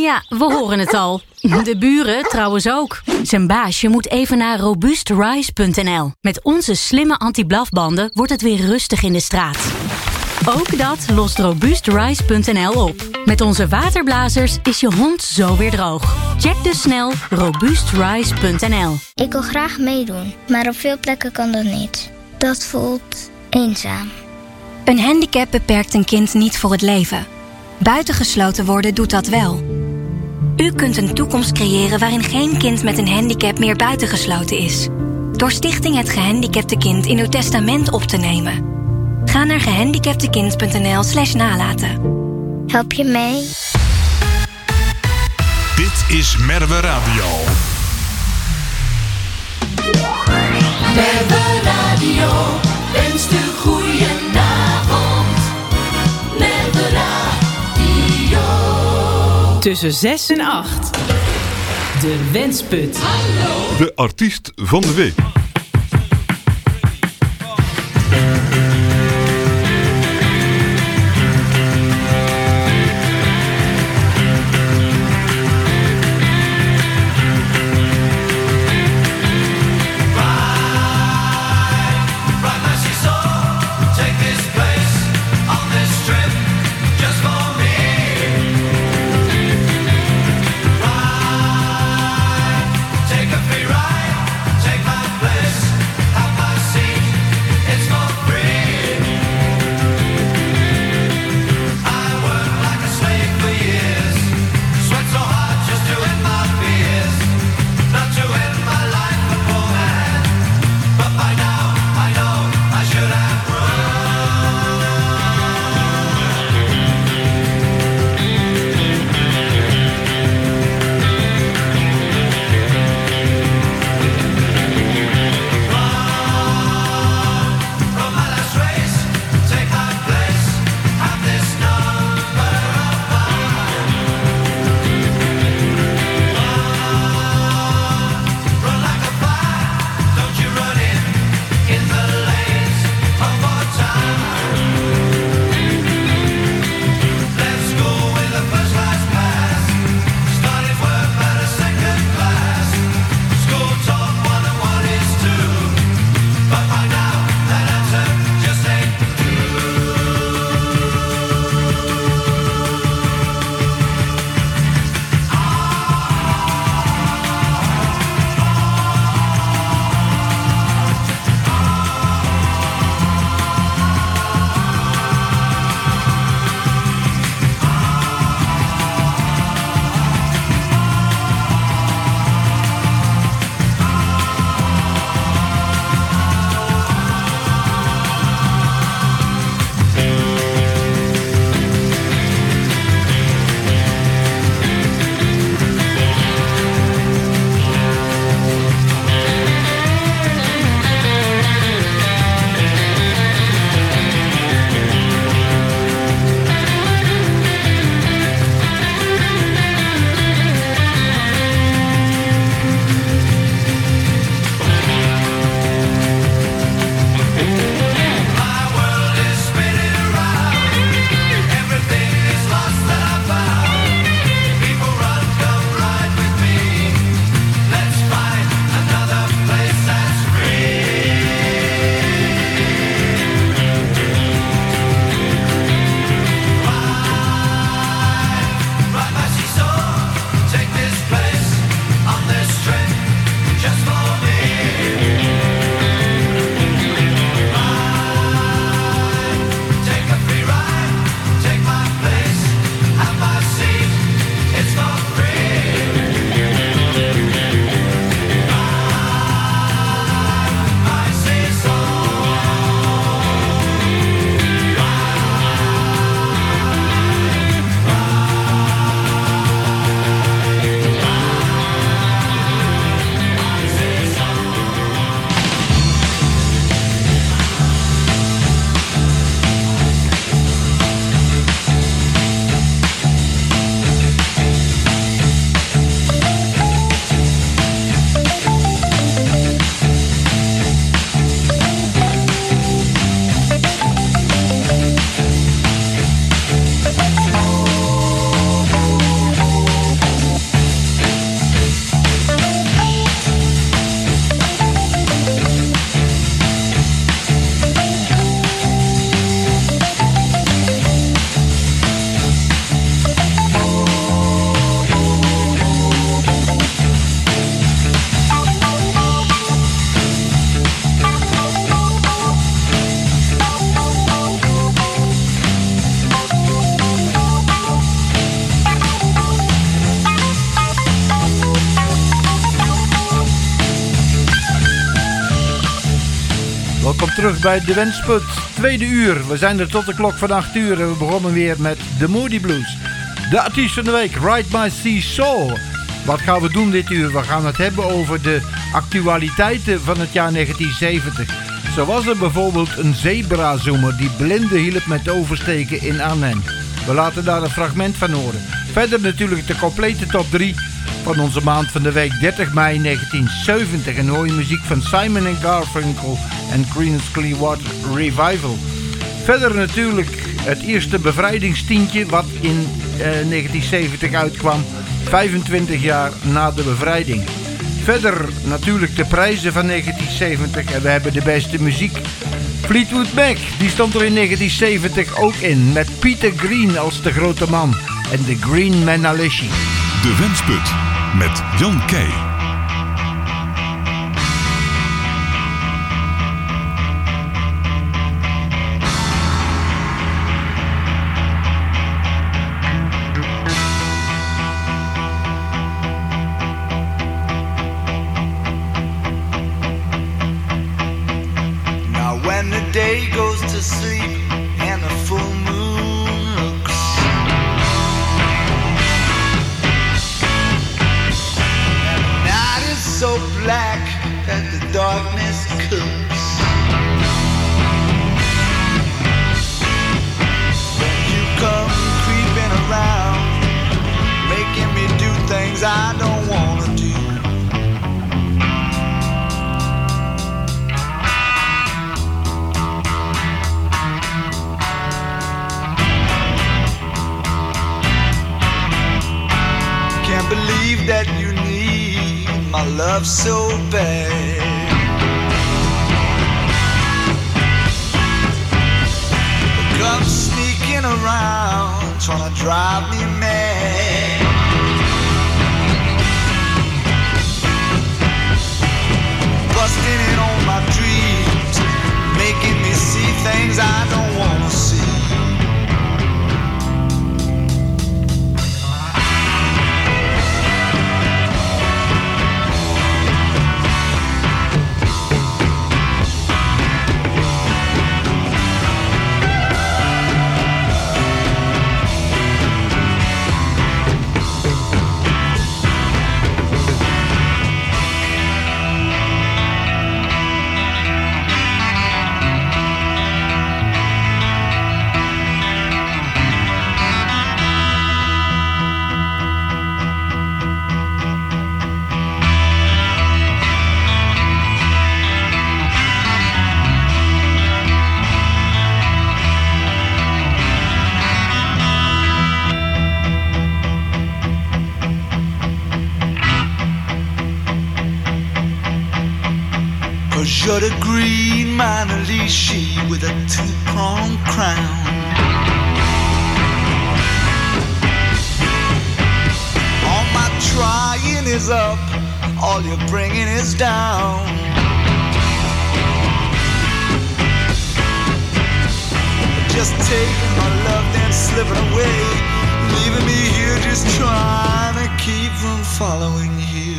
Ja, we horen het al. De buren trouwens ook. Zijn baasje moet even naar robuustrise.nl. Met onze slimme anti-blafbanden wordt het weer rustig in de straat. Ook dat lost robuustrise.nl op. Met onze waterblazers is je hond zo weer droog. Check dus snel robuustrise.nl. Ik wil graag meedoen, maar op veel plekken kan dat niet. Dat voelt eenzaam. Een handicap beperkt een kind niet voor het leven. Buitengesloten worden doet dat wel. U kunt een toekomst creëren waarin geen kind met een handicap meer buitengesloten is. Door Stichting Het Gehandicapte Kind in uw testament op te nemen. Ga naar gehandicaptekind.nl/nalaten. Help je mee? Dit is Merwe Radio. Merwe Radio wenst u goedenavond. Merwe Radio. Tussen 6 en 8. De Wensput. Hallo. De artiest van de week. Take my place. Welkom terug bij de Wensput, tweede uur. We zijn er tot de klok van 8 uur en we begonnen weer met de Moody Blues. De artiest van de week, Ride My Sea Soul. Wat gaan we doen dit uur? We gaan het hebben over de actualiteiten van het jaar 1970. Zo was er bijvoorbeeld een zebrazoemer die blinden hielp met oversteken in Arnhem. We laten daar een fragment van horen. Verder natuurlijk de complete top 3 van onze maand van de week 30 mei 1970. En hoor je muziek van Simon & Garfunkel en Creedence Clearwater Revival. Verder natuurlijk het eerste bevrijdingstientje wat in 1970 uitkwam. 25 jaar na de bevrijding. Verder natuurlijk de prijzen van 1970 en we hebben de beste muziek. Fleetwood Mac, die stond er in 1970 ook in, met Peter Green als de grote man en de Green Manalishi. De Wensput met Jan Keij. Day goes to sleep and the full moon looks. And the night is so black that the darkness cooks. Then you come creeping around, making me do things I don't wanna do. Believe that you need my love so bad. Come sneaking around, trying to drive me mad. Busting in on my dreams, making me see things I don't wanna see. You're the green Manalishi with a two-pronged crown. All my trying is up, all you're bringing is down. Just taking my love then slipping away, leaving me here just trying to keep from following you.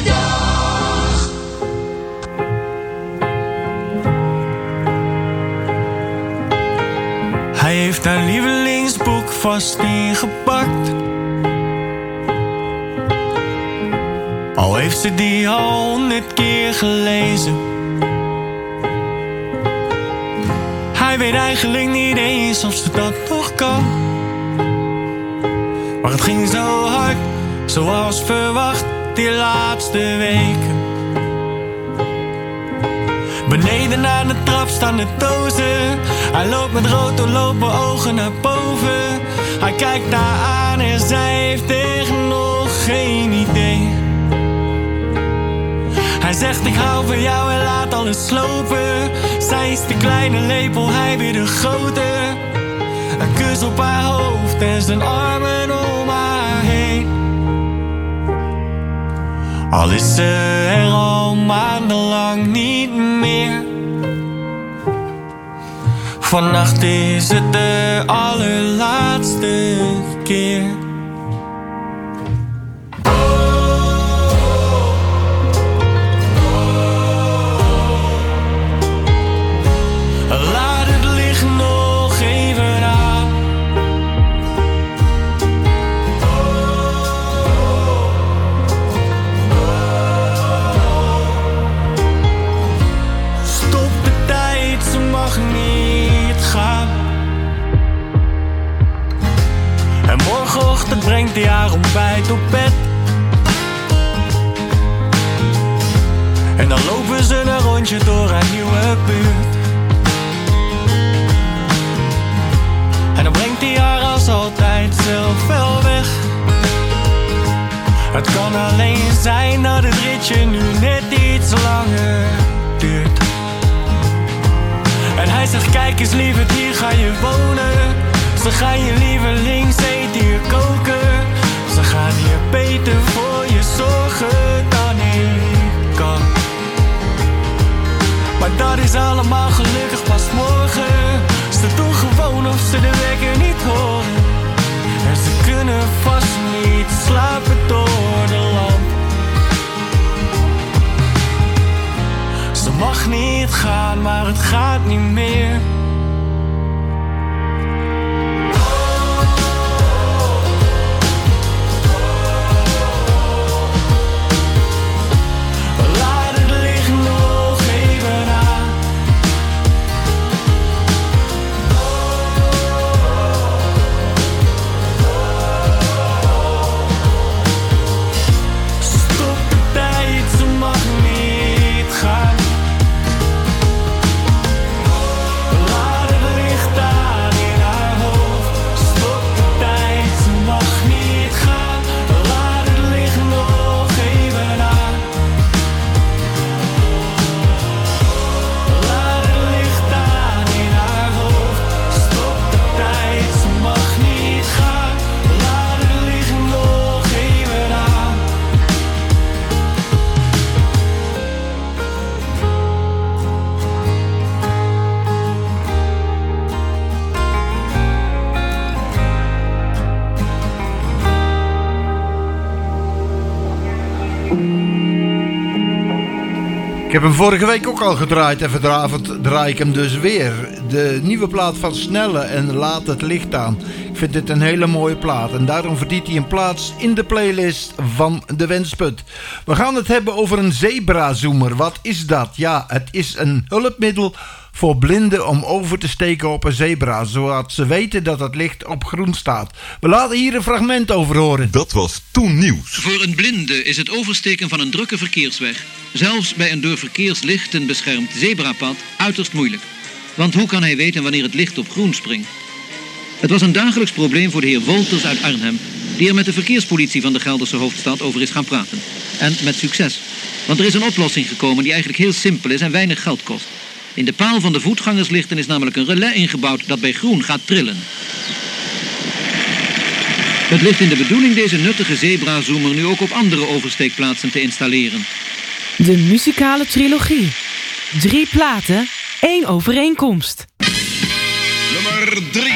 dag. Hij heeft haar lievelingsboek vast ingepakt. Al heeft ze die al 100 keer gelezen. Hij weet eigenlijk niet eens of ze dat nog kan. Maar het ging zo hard, zoals verwacht, die laatste weken. Beneden aan de trap staan de dozen. Hij loopt met rood doorlopen ogen naar boven. Hij kijkt haar aan en zij heeft echt nog geen idee. Hij zegt ik hou van jou en laat alles slopen. Zij is de kleine lepel, hij weer de grote. Een kus op haar hoofd en zijn armen om haar heen. Al is ze er al maandenlang niet meer. Vannacht is het de allerlaatste keer. Laat het licht nog even aan. Stop de tijd, ze mag niet gaan. En morgenochtend brengt hij haar ontbijt op bed. En dan lopen ze een rondje door haar nieuwe buurt. En dan brengt hij haar als altijd zelf wel weg. Het kan alleen zijn dat het ritje nu net iets langer duurt. En hij zegt kijk eens lieverd, hier ga je wonen. Ze gaan je lievelingseten hier koken. Ze gaan hier beter voor je zorgen dan ik kan. Maar dat is allemaal gelukkig pas morgen. Ze doen gewoon of ze de wekker niet horen. En ze kunnen vast niet slapen door de lamp. Ze mag niet gaan, maar het gaat niet meer. Ik heb hem vorige week ook al gedraaid en vanavond draai ik hem dus weer. De nieuwe plaat van Snelle en Laat het licht aan. Ik vind dit een hele mooie plaat en daarom verdient hij een plaats in de playlist van de Wensput. We gaan het hebben over een zebrazoomer. Wat is dat? Ja, het is een hulpmiddel voor blinden om over te steken op een zebra, zodat ze weten dat het licht op groen staat. We laten hier een fragment over horen. Dat was toen nieuws. Voor een blinde is het oversteken van een drukke verkeersweg, zelfs bij een door verkeerslichten beschermd zebrapad, uiterst moeilijk. Want hoe kan hij weten wanneer het licht op groen springt? Het was een dagelijks probleem voor de heer Wolters uit Arnhem, die er met de verkeerspolitie van de Gelderse hoofdstad over is gaan praten. En met succes. Want er is een oplossing gekomen die eigenlijk heel simpel is en weinig geld kost. In de paal van de voetgangerslichten is namelijk een relais ingebouwd dat bij groen gaat trillen. Het ligt in de bedoeling deze nuttige zebrazoomer nu ook op andere oversteekplaatsen te installeren. De muzikale trilogie. 3 platen, 1 overeenkomst. Nummer 3.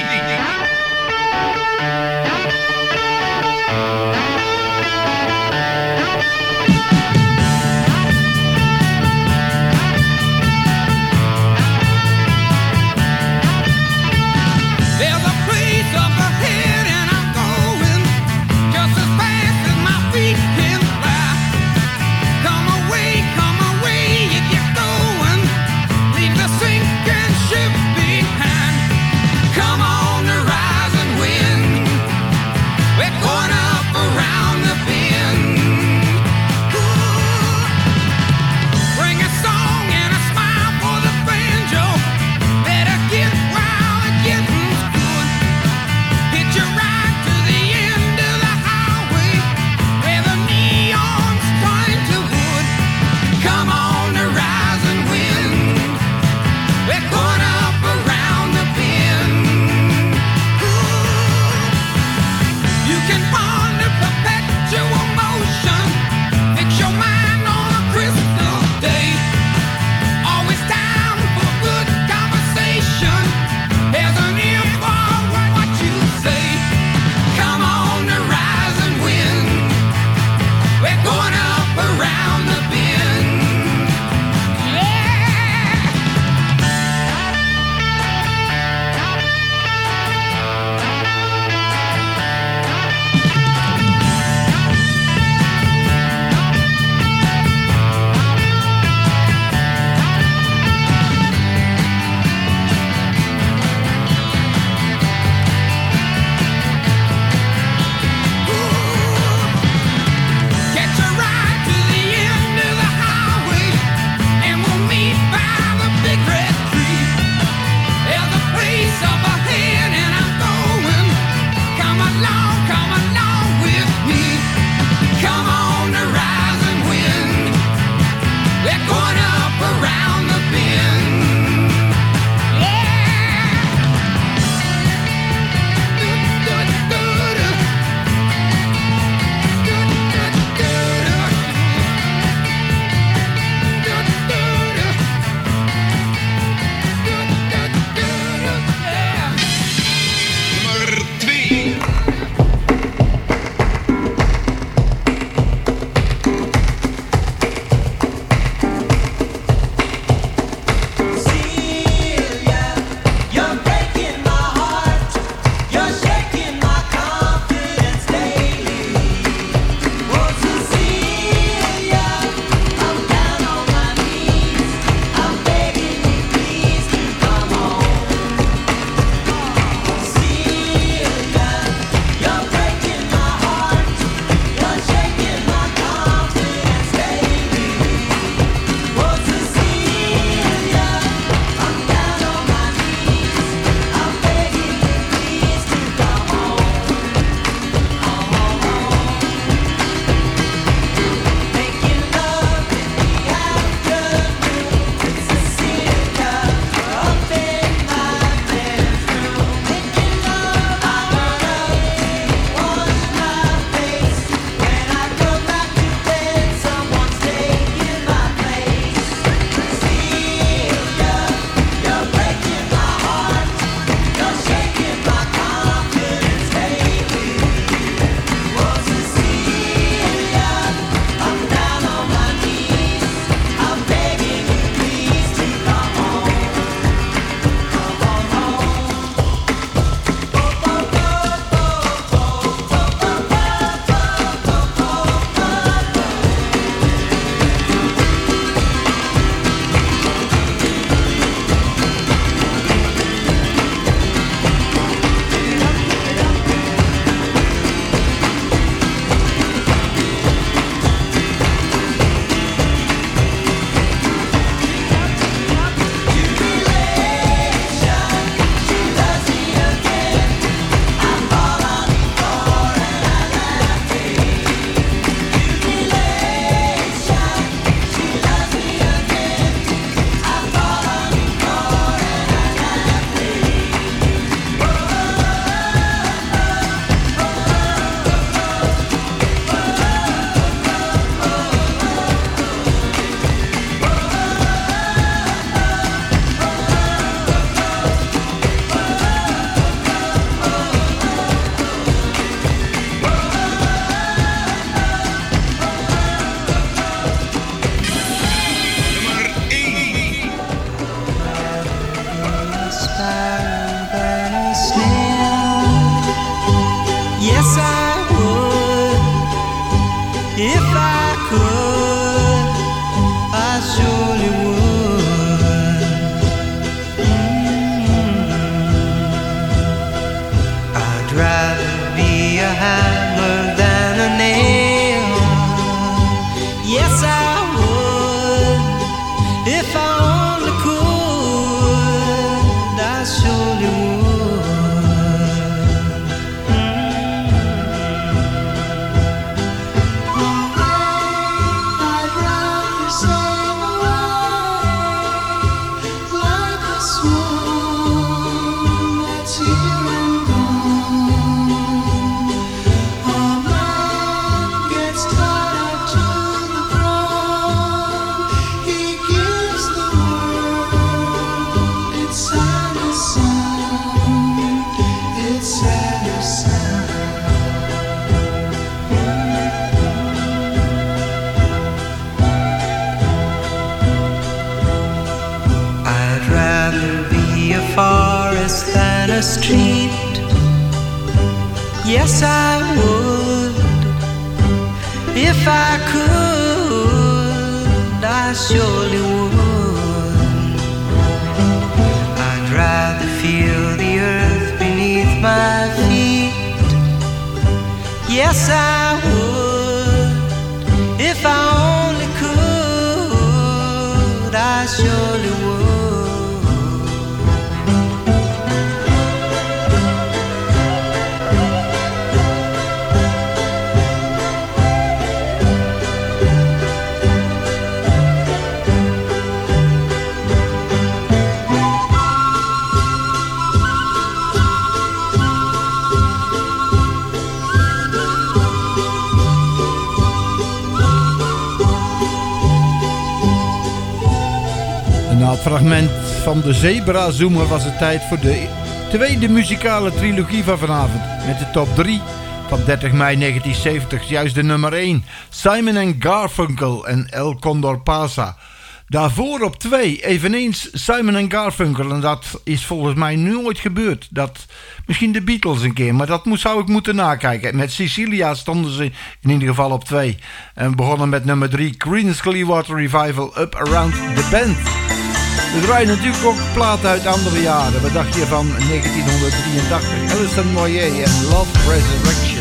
Yes, I would. If I only could, I surely would. I'd rather sail away like a swan that's here and gone. A man gets tied up to the ground. He gives the world its saddest sound. Its saddest sound. I'd rather be a forest than a street. Yes, I would. If I could, I surely would. I'd rather feel the earth beneath my feet. Yes, I would. If I only could, I surely would. Na het fragment van de Zebra Zoomer was het tijd voor de tweede muzikale trilogie van vanavond. Met de top 3 van 30 mei 1970. Juist de nummer 1. Simon & Garfunkel en El Condor Pasa. Daarvoor op 2 eveneens Simon & Garfunkel. En dat is volgens mij nooit gebeurd. Dat, misschien de Beatles een keer, maar dat zou ik moeten nakijken. Met Cecilia stonden ze in ieder geval op 2. En we begonnen met nummer 3. Creedence Clearwater Revival, Up Around the Bend. We draaien natuurlijk ook platen uit andere jaren. Wat dacht je van 1983? Alison Moyet en Love Resurrection.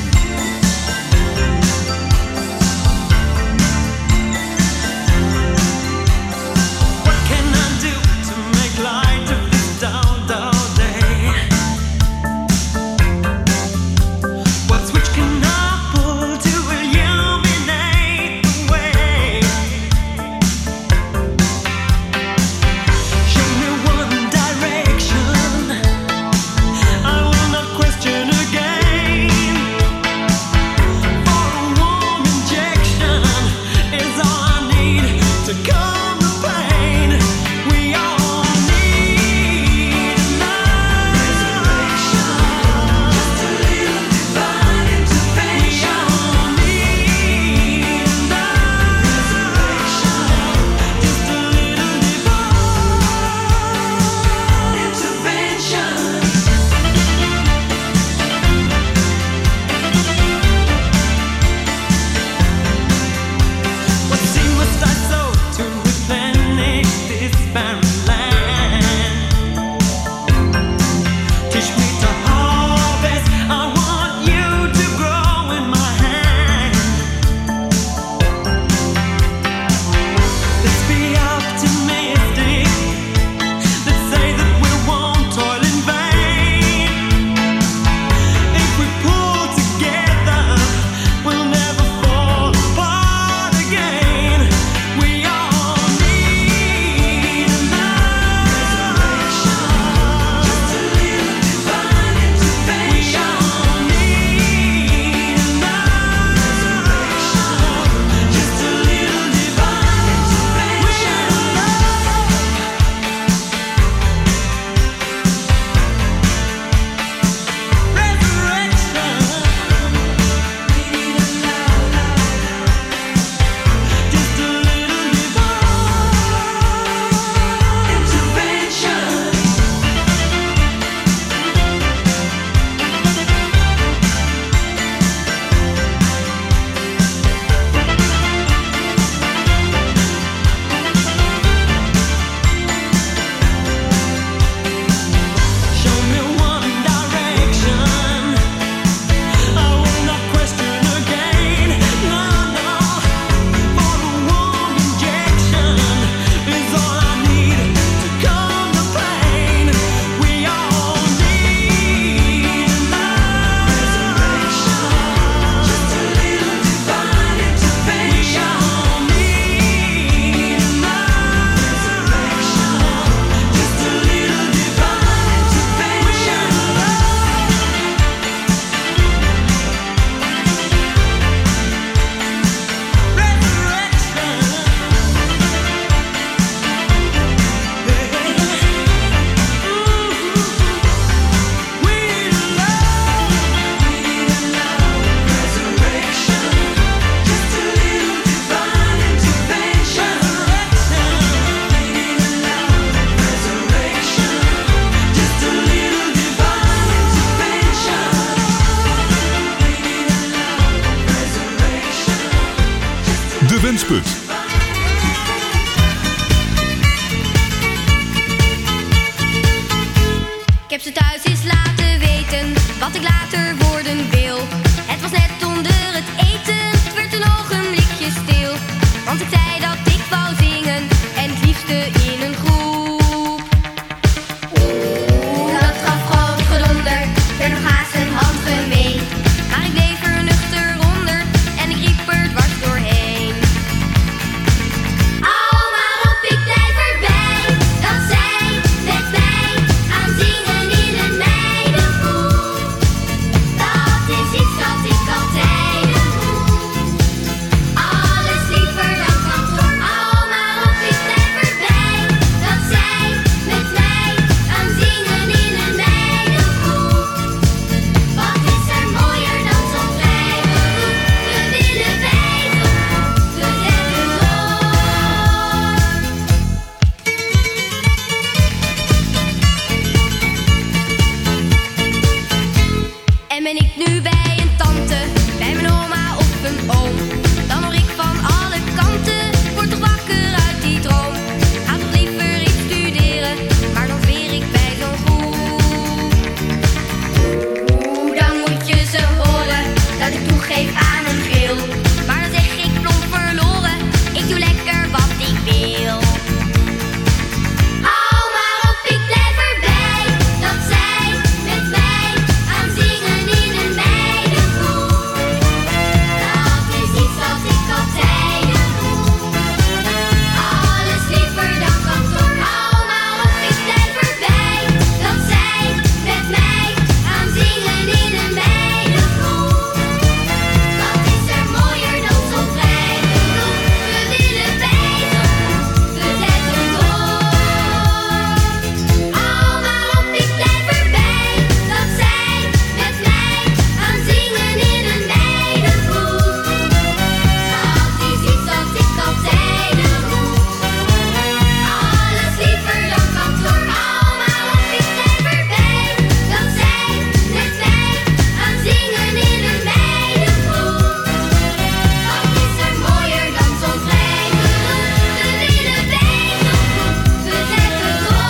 Question again. heb ze thuis eens laten weten wat ik later worden wil. Het was net onder het eten, het werd een ogenblikje stil. Want ik zei dat ik wou zingen en het liefste in een groep. Oeh, dat gaf groot gedonder, werd nog haast een hand gemeen. Maar ik bleef er nuchter onder en ik riep er dwars doorheen. Oh, maar op ik blijf erbij, dat zij met mij aan zingen in een meidengroep. Dat is iets dat ik altijd doe. Alles liever dan kantoor. Oh, maar op ik blijf erbij, dat zij met mij aan zingen in een meidengroep. Wat is er mooier dan zo'n vrij beroep? We willen wijzen, we zetten door. En ben ik nu bij een tante, bij mijn oma of een oom, dan hoor ik van alle kanten, word toch wakker uit die droom. Ga toch liever iets studeren, maar dan zweer ik bij zo'n groep. Oeh, dan moet je ze horen, dat ik toegeef aan een geel. Maar dan zeg ik plomp verloren, ik doe lekker wat ik wil. Oh, maar op ik blijf erbij, dat zij met mij aan zingen in een meidengroep. Dat is iets dat ik altijd doe. Alles liever dan kantoor. Oh, maar op ik blijf erbij, dat zij met mij aan zingen in een meidengroep. Wat is er mooier dan zo'n vrij beroep? We willen wijzen, we zetten door. Oh, maar op ik blijf erbij, dat zij met mij aan zingen in een meidengroep. Dat is iets dat ik altijd doe. Alles liever dan kantoor. Oh, maar op ik blijf erbij, dat zij met mij aan zingen in een meidengroep. Wat is er mooier dan zo'n vrij beroep? We willen wijzen, we zetten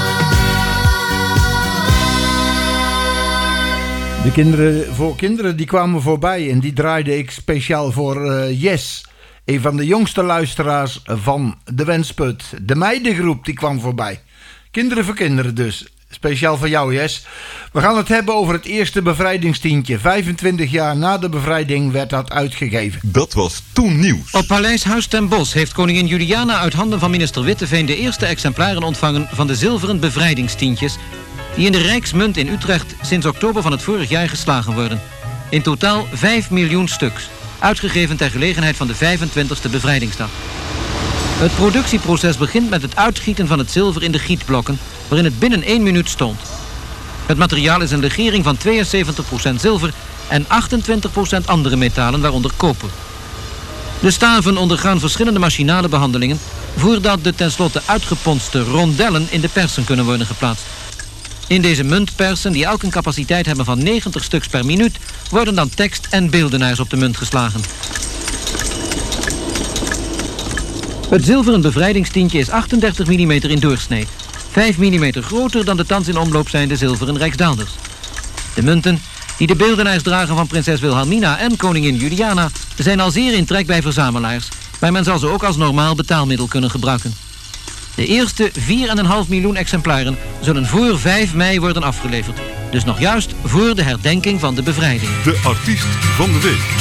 door. De kinderen voor kinderen die kwamen voorbij en die draaide ik speciaal voor Yes. Een van de jongste luisteraars van de Wensput. De meidengroep die kwam voorbij. Kinderen voor kinderen dus. Speciaal voor jou, Yes. We gaan het hebben over het eerste bevrijdingstientje. 25 jaar na de bevrijding werd dat uitgegeven. Dat was toen nieuws. Op Paleishuis ten Bosch heeft koningin Juliana uit handen van minister Witteveen de eerste exemplaren ontvangen van de zilveren bevrijdingstientjes, die in de Rijksmunt in Utrecht sinds oktober van het vorig jaar geslagen worden. In totaal 5 miljoen stuks, uitgegeven ter gelegenheid van de 25e bevrijdingsdag. Het productieproces begint met het uitgieten van het zilver in de gietblokken, waarin het binnen 1 minuut stond. Het materiaal is een legering van 72% zilver en 28% andere metalen, waaronder koper. De staven ondergaan verschillende machinale behandelingen voordat de tenslotte uitgeponste rondellen in de persen kunnen worden geplaatst. In deze muntpersen, die elk een capaciteit hebben van 90 stuks per minuut, worden dan tekst en beeldenaars op de munt geslagen. Het zilveren bevrijdingstientje is 38 mm in doorsnee, 5 mm groter dan de thans in omloop zijnde zilveren Rijksdaalders. De munten, die de beeldenaars dragen van prinses Wilhelmina en koningin Juliana, zijn al zeer in trek bij verzamelaars, maar men zal ze ook als normaal betaalmiddel kunnen gebruiken. De eerste 4,5 miljoen exemplaren zullen voor 5 mei worden afgeleverd. Dus nog juist voor de herdenking van de bevrijding. De artiest van de week.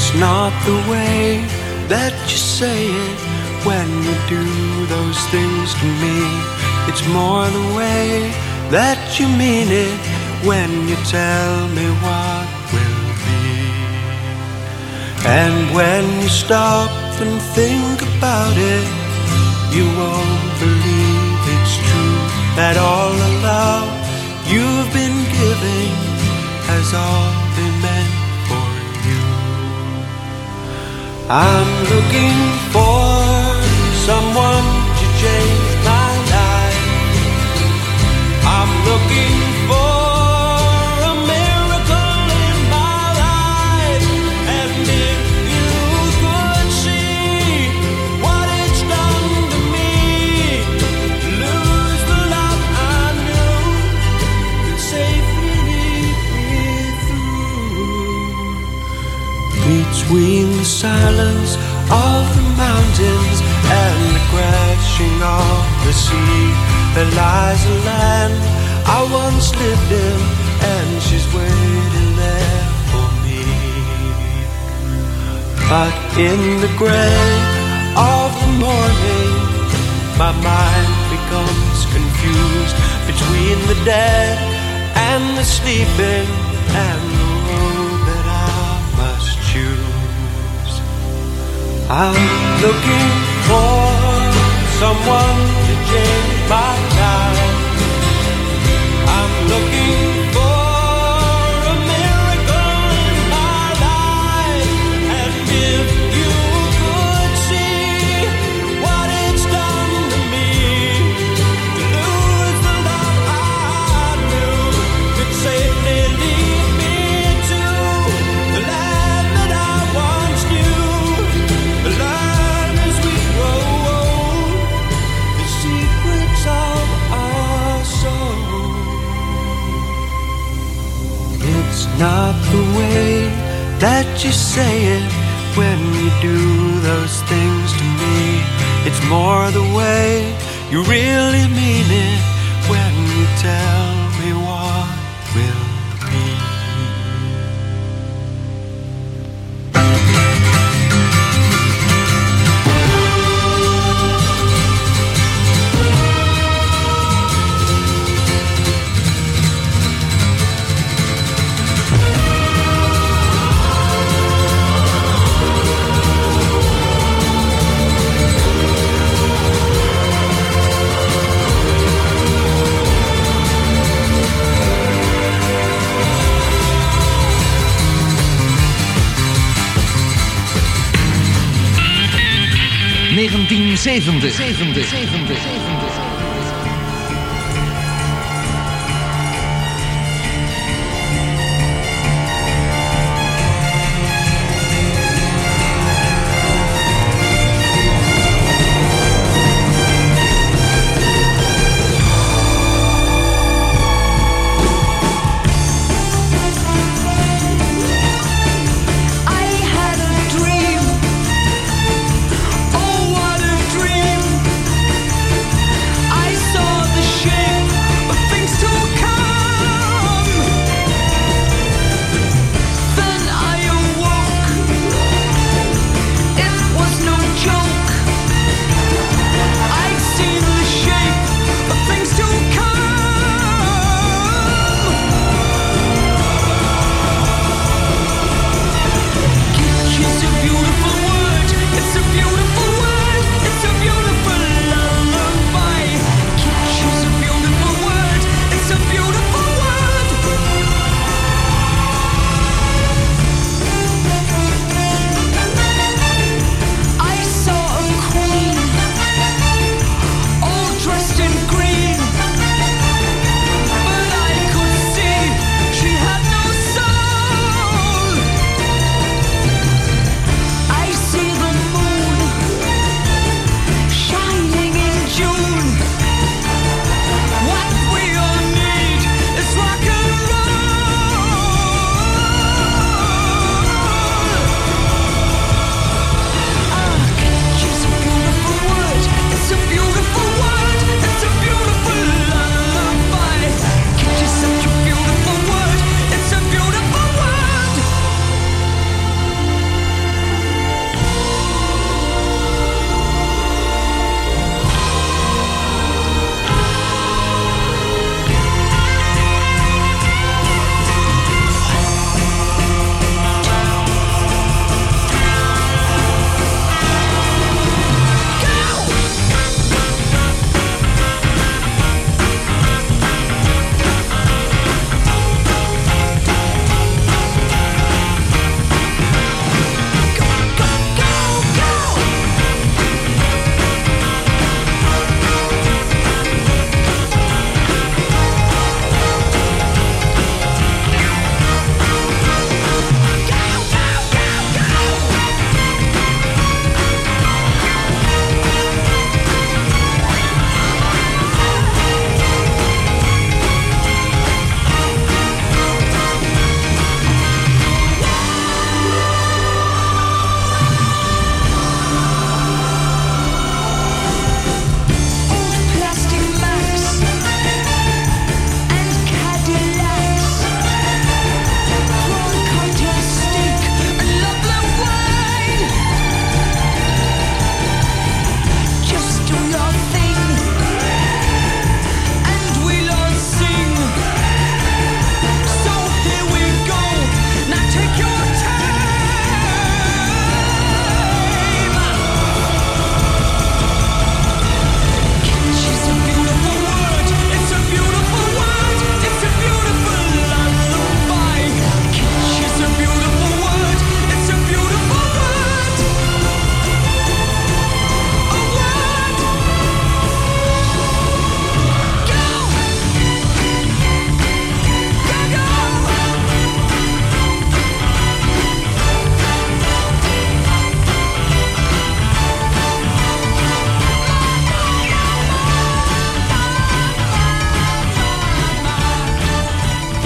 It's not the way that you say it when you do those things to me. It's more the way that you mean it when you tell me what will be. And when you stop and think about it, you won't believe it's true that all the love you've been giving has all been meant for you. I'm looking for someone to change my life. I'm looking for a miracle in my life. And if you could see what it's done to me, lose the love I knew could safely lead me through. Between the silence of the mountains and the crashing of the sea, there lies a land I once lived in, and she's waiting there for me. But in the gray of the morning, my mind becomes confused between the dead and the sleeping, and the road that I must choose. I'm looking for someone to change my life. I'm looking for a miracle in my life. And if you could see what it's done to me, to lose the love I knew could safely lead me to the land that I once knew. The land as we grow old, the secrets of our soul. It's not the way that you say it when you do those things to me. It's more the way you really mean it when you tell me what will be. Oh, what a dream!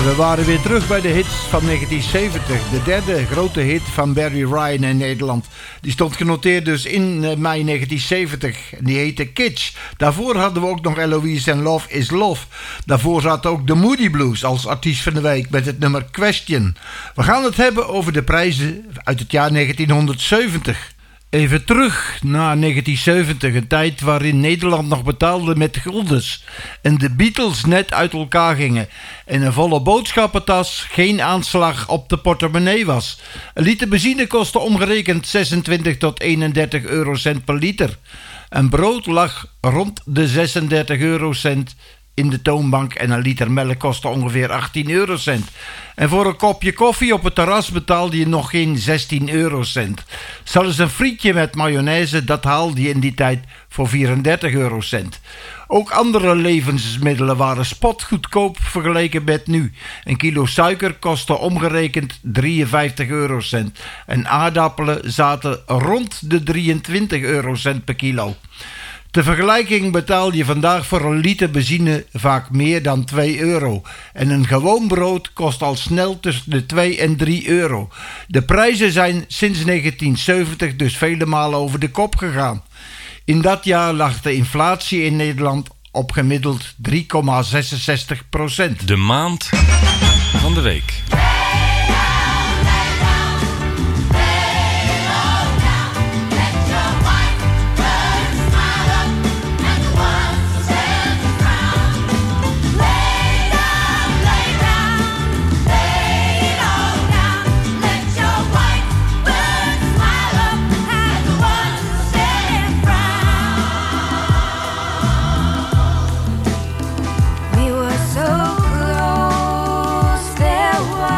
We waren weer terug bij de hits van 1970. De derde grote hit van Barry Ryan in Nederland. Die stond genoteerd dus in mei 1970. En die heette Kitsch. Daarvoor hadden we ook nog Eloise en Love is Love. Daarvoor zat ook de Moody Blues als artiest van de week met het nummer Question. We gaan het hebben over de prijzen uit het jaar 1970. Even terug naar 1970, een tijd waarin Nederland nog betaalde met guldens en de Beatles net uit elkaar gingen en een volle boodschappentas geen aanslag op de portemonnee was. Een liter benzine kostte omgerekend 26 tot 31 eurocent per liter. Een brood lag rond de 36 eurocent in de toonbank en een liter melk kostte ongeveer 18 eurocent. En voor een kopje koffie op het terras betaalde je nog geen 16 eurocent. Zelfs een frietje met mayonaise, dat haalde je in die tijd voor 34 eurocent. Ook andere levensmiddelen waren spotgoedkoop vergeleken met nu. Een kilo suiker kostte omgerekend 53 eurocent. En aardappelen zaten rond de 23 eurocent per kilo. Ter vergelijking betaal je vandaag voor een liter benzine vaak meer dan 2 euro. En een gewoon brood kost al snel tussen de 2 en 3 euro. De prijzen zijn sinds 1970 dus vele malen over de kop gegaan. In dat jaar lag de inflatie in Nederland op gemiddeld 3,66%. De maand van de week. We were so close, there was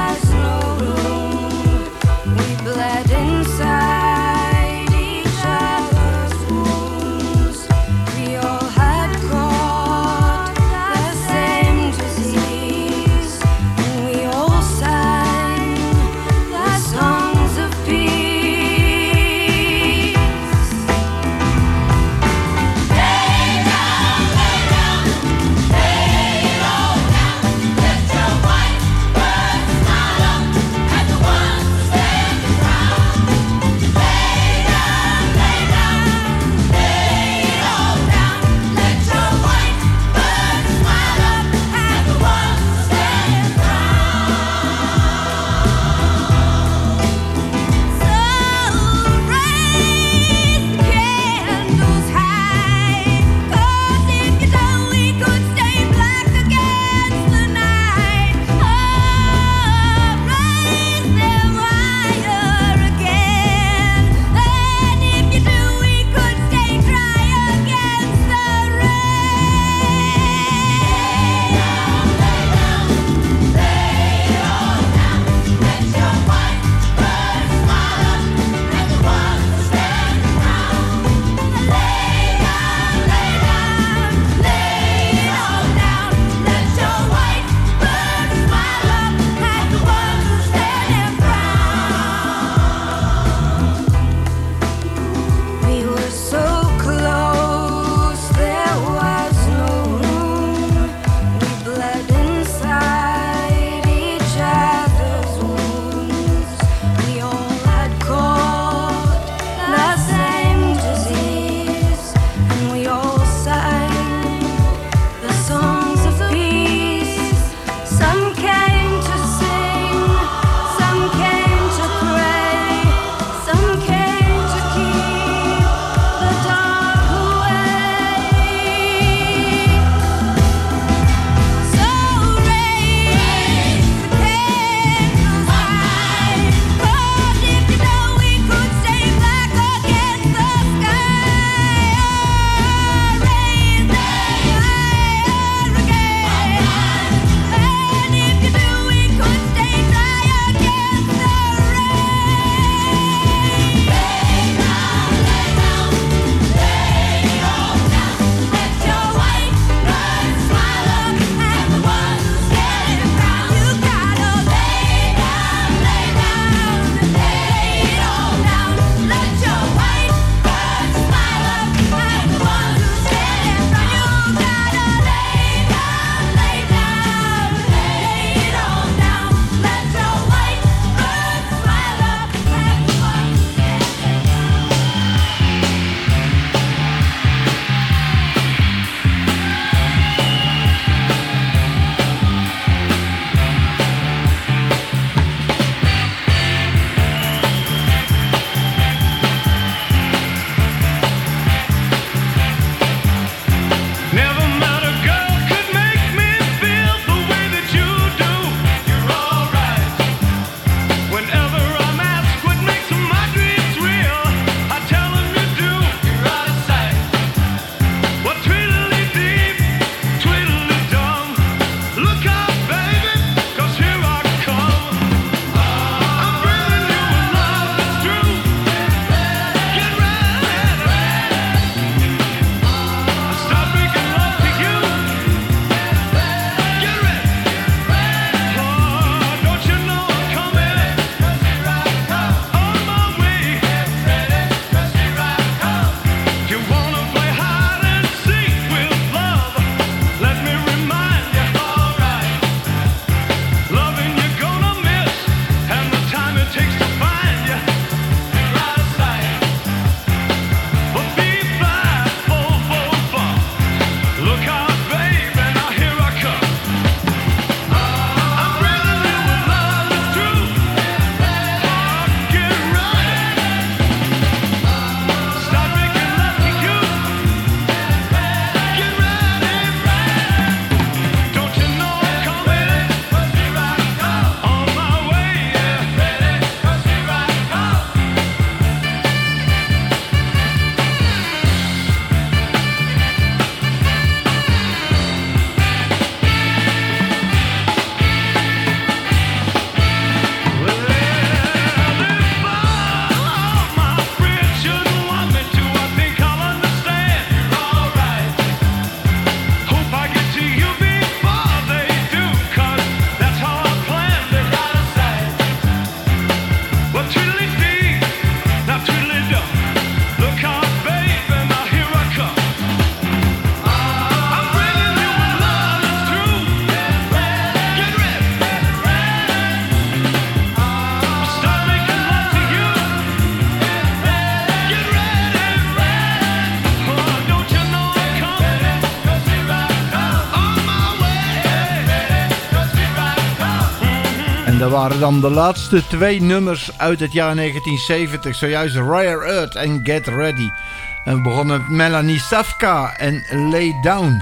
En dat waren dan de laatste 2 nummers uit het jaar 1970. Zojuist Rare Earth en Get Ready. En we begonnen met Melanie Safka en Lay Down.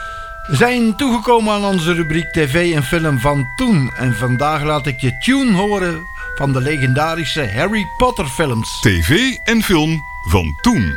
We zijn toegekomen aan onze rubriek TV en film van toen. En vandaag laat ik je tune horen van de legendarische Harry Potter films. TV en film van toen.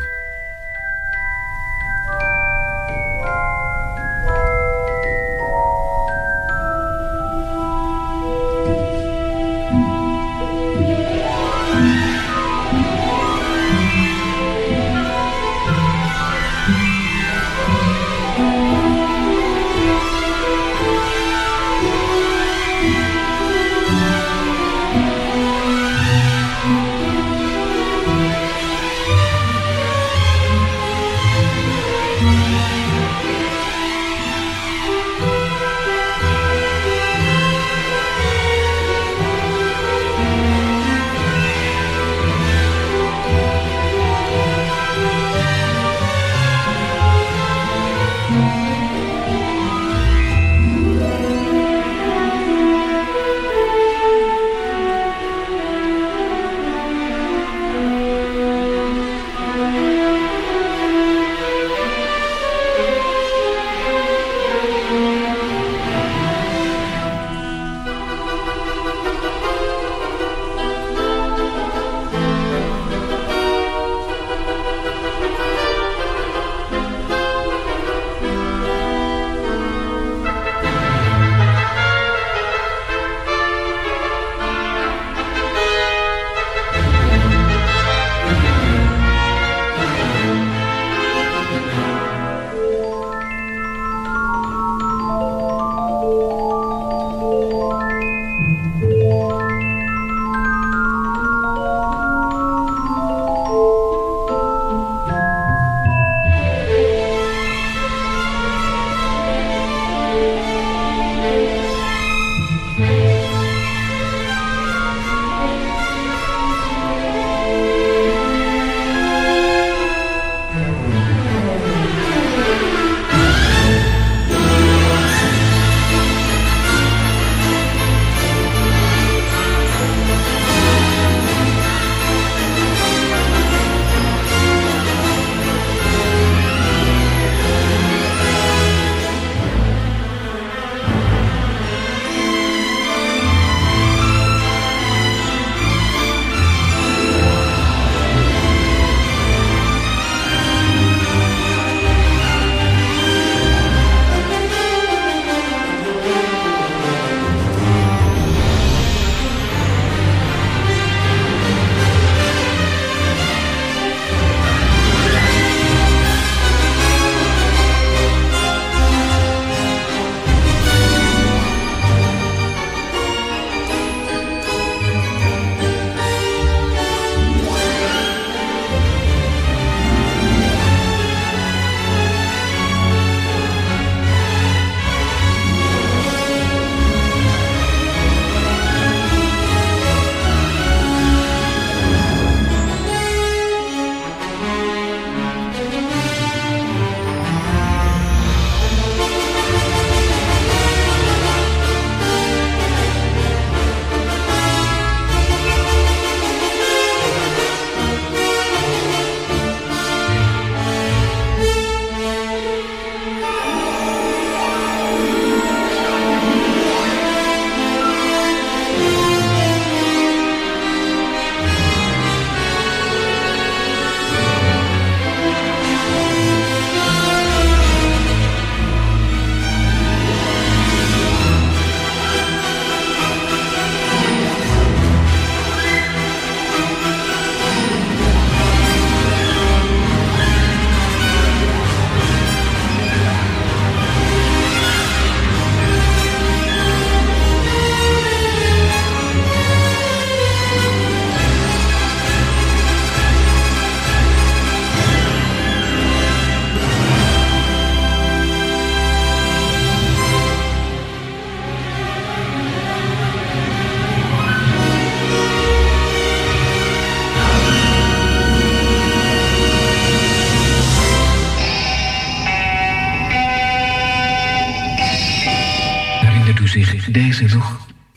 Deze nog